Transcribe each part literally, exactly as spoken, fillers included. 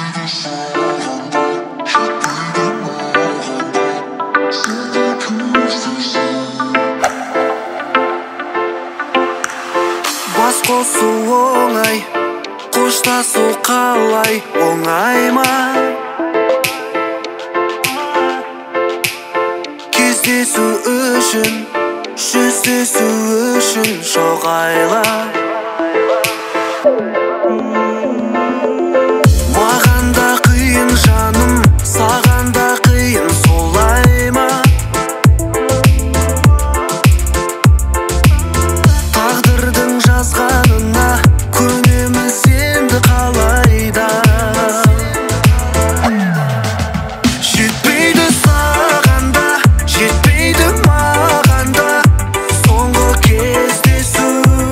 Бас қосу оңай, қоштасу қалай оңай ма? Кездесу үшін, жүздесу үшін шоғайла. Маған да қиын жаным, саған да қиын солай ма? Тағдырдың жазғанына көнеміз енді қалайда. Жетпейді саған да, жетпейді маған да соңғы кездесу.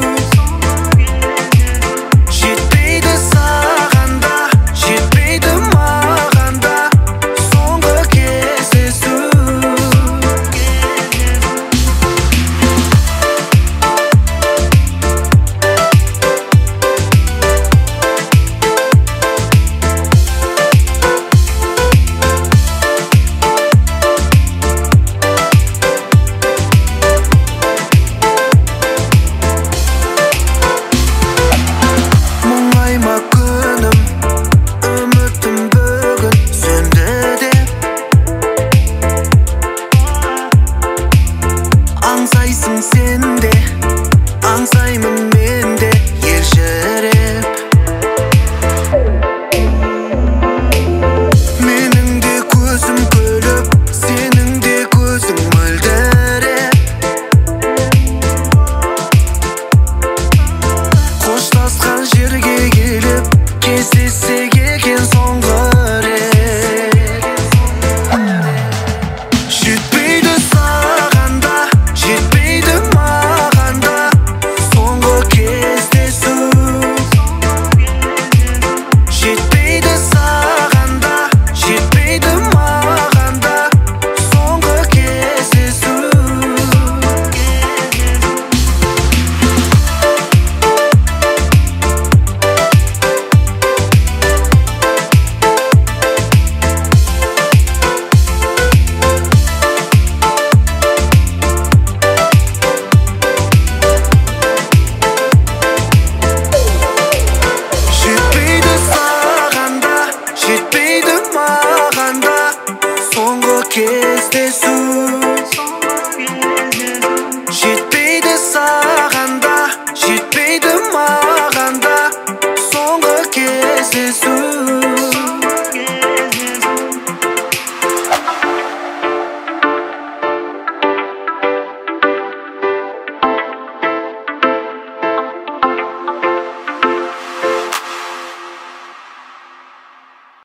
Жетпейді саған да, жетпейді маған да соңғы кездесу. Мұңайма күнім, үмітім бүгін сөнді деп. Аңсайсың сен де, аңсаймын мен де елжіреп. Менің де көзім күліп, сенің де көзің мөлдіреп. Қоштасқан жерге келіп, кездессек екен соңғы рет. Жетпейді саған да, жетпейді маған да соңғы кездесу. Жетпейді саған да, жетпейді маған да соңғы кездесу. Жетпейді саған да, жетпейді маған да соңғы кездесу. Жетпейді саған да, жетпейді маған да соңғы кездесу.